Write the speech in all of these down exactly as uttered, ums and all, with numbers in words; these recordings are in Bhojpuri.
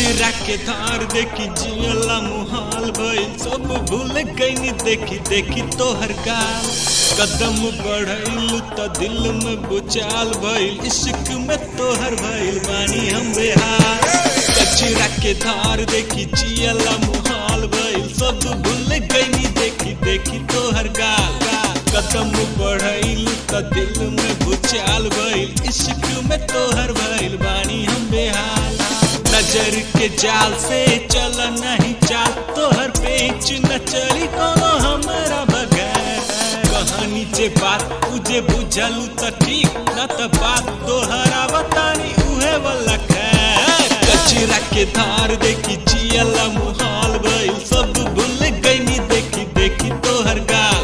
कचरा के धार देखी जियला मुहाल भइल, सब भूल गईनी देखी देखी तोहर गाल। कदम बढ़ैलू त दिल में बुचाल भइल, इश्क में तोहर भइल बानी हम बेहाल। कचरा के धार देखी जियला मुहाल भइल, सब भूल गईनी देखी देखी तोहर गाल। कदम बढ़ैलू त दिल में बुचाल भइल, इश्क में तोहर भइल बानी हम बेहाल। नजर के जाल से चल नहीं चाल, तोहर पेच न चली कोनो हमरा बगैर। कहानी जे बात तुझे बुझलू त ठीक, न त बात तोहरा बतानी उहे वाला खैर। कचरा के धार देखी जियला मुहाल भइल, सब भूल गईनी देखी देखी तोहर गाल।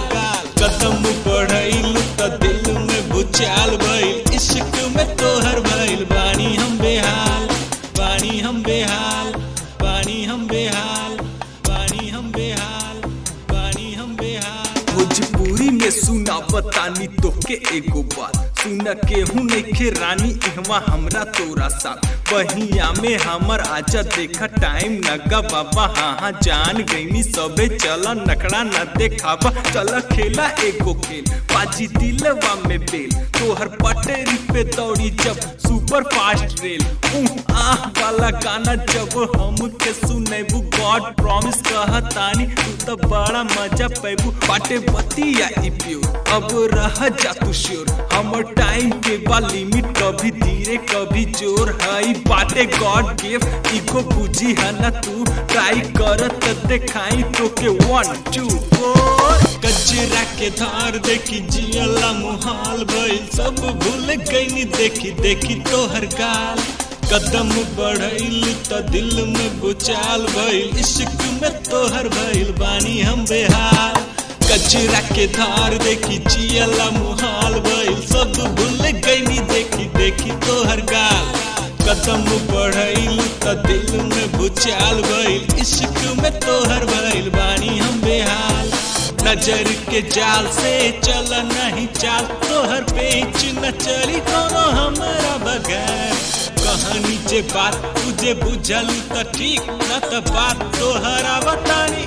कदम बढ़ैलू त दिल में बुचाल भइल, इश्क में तोहर भइल बानी हम बेहाल। बानी हम बेहाल, बानी हम बेहाल, बानी हम बेहाल, बानी हम बेहाल। भोजपुरी में सुना बतानी तोके एगो बात, सुन के हूँ नइखे रानी इहवा हमरा तोरा साथ। बहिया में हमर आजा देखा टाइम नगा बाबा, हाँ हाँ जान गईनी सबे। चल नखड़ा न देखाबा, चल खेला एगो खेल, बाजी दिलवा में बेल। तोहर पटेरी पे दौड़ी जब सुपर फास्ट रेल, ऊह आह वाला गाना जब हम के सुनेबू। गॉड प्रॉमिस कहतानी तू तो बड़ा मजा पैबू। बाटे बतिया ई प्योर, अब रह जा तू श्योर। हमर टाइम के बा लिमिट, कभी धीरे कभी जोर है। बाटे गॉड गिफ्ट, इको बुझी है ना तू। ट्राई कर त देखाई तो के वन टू फोर। कचरा के धार देखी जियला मुहाल भइल, सब भूल गईनी देखी देखी तोहर गाल। कदम बढ़ैलू त दिल में बुचाल भइल, इश्क में तोहर भइल बानी हम बेहाल। कचरा के धार देखी जियला मुहाल भइल, सब भूल गईनी देखी देखी तोहर गाल। कदम बढ़ैलू त दिल में बुचाल भइल, इश्क में तोहर भइल बानी हम बेहाल। नजर के जाल से चल नहीं चाल, तोहर पेच न चली कोनो हमरा बगैर। कहानी जे बात तुझे बुझलू त ठीक, न त बात तोहरा बतानी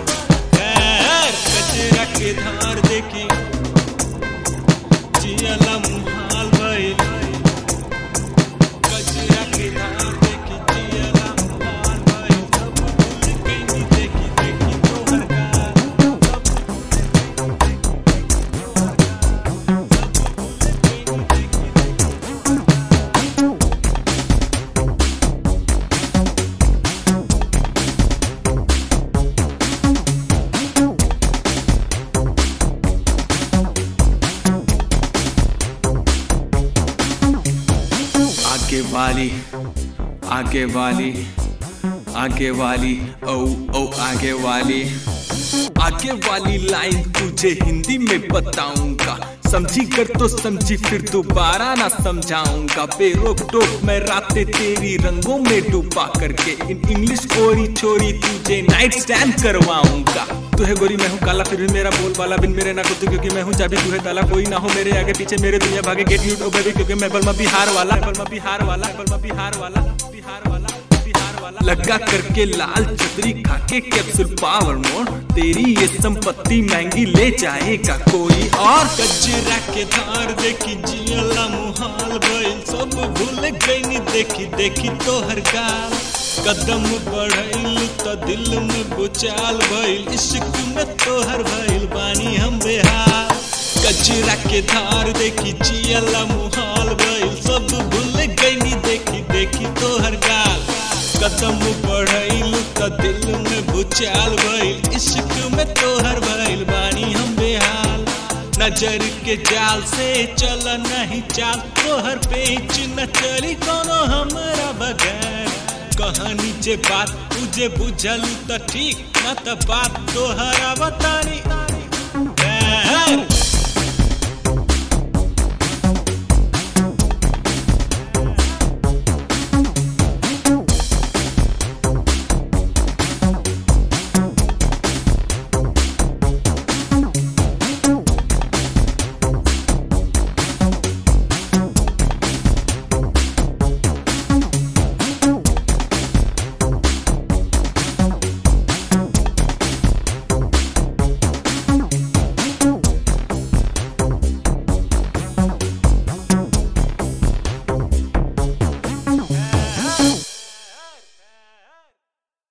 खैर। कचरा के धार देखी जियला मुहाल भइल, कचरा के धार देखी जियला मुहाल भइल, सब भूल गईनी देखी देखी तोहर गाल। आगे वाली, आगे वाली, आगे वाली, ओ ओ आगे वाली। आगे वाली लाइन तुझे हिंदी में बताऊंगा, समझी कर तो समझी फिर दोबारा ना समझाऊंगा। बेरोक टोक मैं रातें तेरी रंगों में डूबा करके, इन इंग्लिश कोरी छोरी तुझे नाइट स्टैंड करवाऊंगा। तू है गोरी मैं हूँ काला, फिर भी मेरा बोल बाला, बिन मेरे ना कुत्ते क्योंकि मैं हूँ चाबी तू है ताला। कोई ना हो मेरे आगे पीछे, मेरे दुनिया भागे गेट म्यूट ओ बेबी, क्योंकि मैं बलमा बिहार वाला, बलमा बिहार वाला, बलमा बिहार वाला, बिहार वाला, बिहार वाला। लगा करके लाल छतरी खाके कैप्सूल पावर मोड़, तेरी ये संपत्ति महंगी ले जाएगा कोई और। कचरा के धार देखी जियला मुहाल भइल, सब भूल गईनी देखी देखी तोहर गाल। कदम बढ़ैलू त दिल में बुचाल भइल, इश्क में तोहर भइल बानी हम बेहाल। कचरा के धार देखी जियला मुहाल भइल, सब भूल गईनी देखी देखी तोहर गाल। कदम बढ़ैलू त दिल में बुचाल भइल, इश्क में तोहर भइल बानी हम बेहाल। नजर के जाल से चल नहीं चाल, तोहर पेच न चली कोनो हमरा बगैर। कहानी जे बात तुझे बुझलू त ठीक, न त बात तोहरा बतानी खैर।